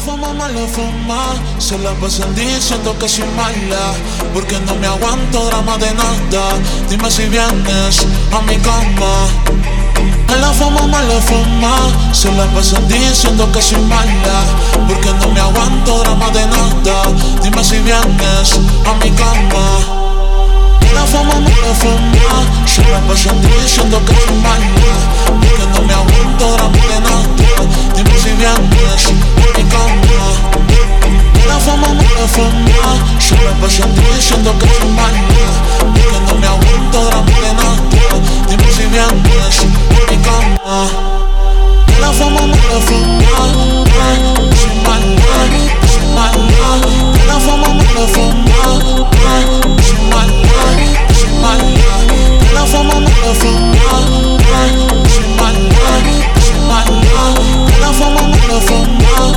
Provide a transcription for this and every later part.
fama, mala fama, se la pasan diciendo que soy mala, porque no me aguanto drama de nada. Dime si vienes a mi cama. Mala fama, se la pasan diciendo que soy mala, porque no me aguanto drama de nada. Dime si vienes a mi cama. Mala fama, se la pasan diciendo que soy mala, porque no me aguanto drama de nada. Dime si vienes a mi cama. Mala fama, se la pasan diciendo que soy mala, porque no me aguanto drama de nada. Dime si vienes a mi cama. Mala fama, soy mala, soy mala. Mala fama, soy mala, soy mala. Mala fama, soy mala, soy mala. Mala fama, soy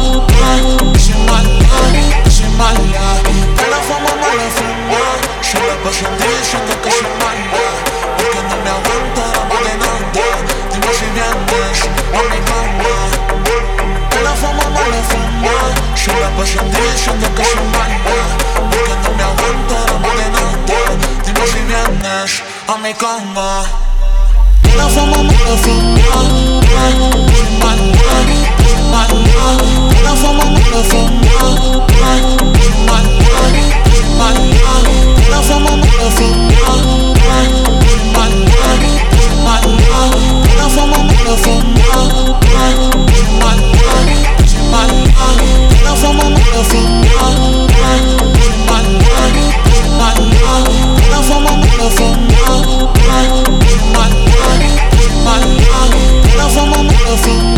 mala. Mala fama, se la pasan diciendo que soy mala, porque no me aguanto drama de nada. Dime si vienes a mi cama. Mala fama, se la pasan diciendo que soy mala, porque no me aguanto drama de nada. Dime si vienes a mi cama. Mala fama, soy mala, mala fama, soy mala. La fama, soy mala. La fama, soy mala. La fama, soy mala. La fama, soy mala. La fama, soy